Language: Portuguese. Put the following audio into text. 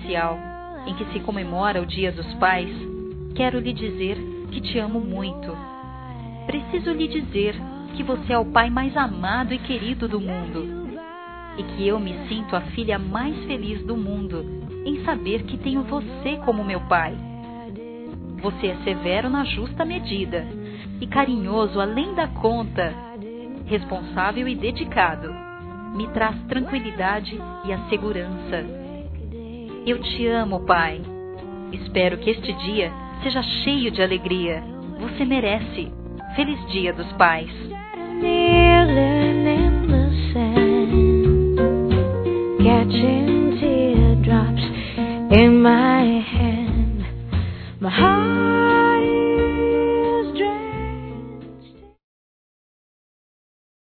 especial, em que se comemora o Dia dos Pais, quero lhe dizer que te amo muito. Preciso lhe dizer que você é o pai mais amado e querido do mundo, e que eu me sinto a filha mais feliz do mundo em saber que tenho você como meu pai. Você é severo na justa medida e carinhoso além da conta, responsável e dedicado. Me traz tranquilidade e a segurança. Eu te amo, pai. Espero que este dia seja cheio de alegria. Você merece. Feliz Dia dos Pais. Catching teardrops in my hand. My heart